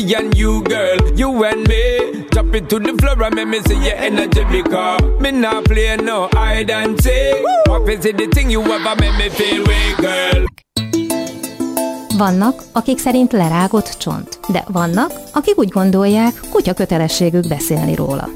and you, girl, you and me. Drop it to the floor and make me see your energy, because me not play no hide and seek. What is it the thing you ever make me feel way, girl? Vannak, akik szerint lerágott csont, de vannak, akik úgy gondolják, kutya kötelességük beszélni róla.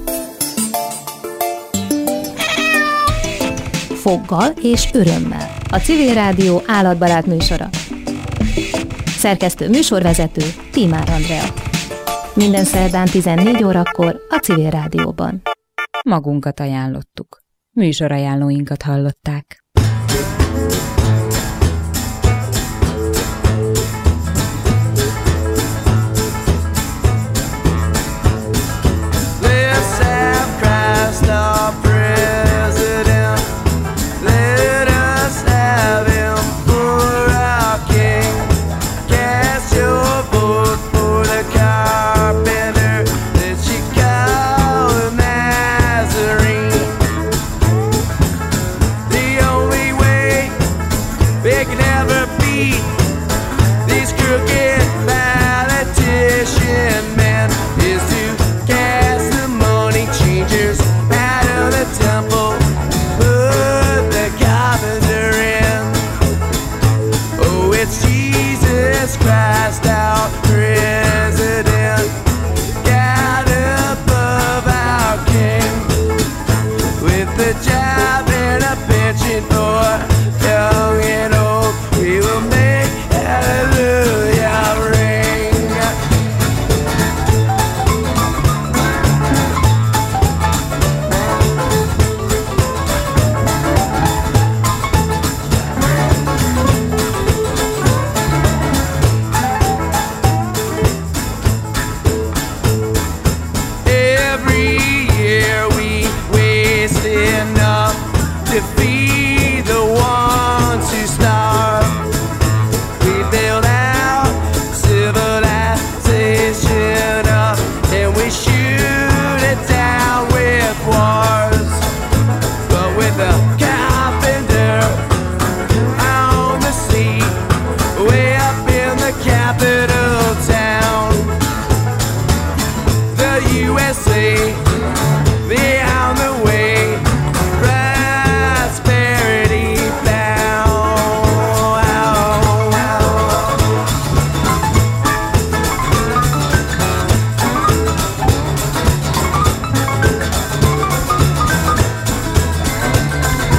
Foggal és örömmel. A Civil Rádió állatbarát műsora. Szerkesztő műsorvezető Tímár Andrea. Minden szerdán 14 órakor a Civil Rádióban. Magunkat ajánlottuk. Műsorajánlóinkat hallották.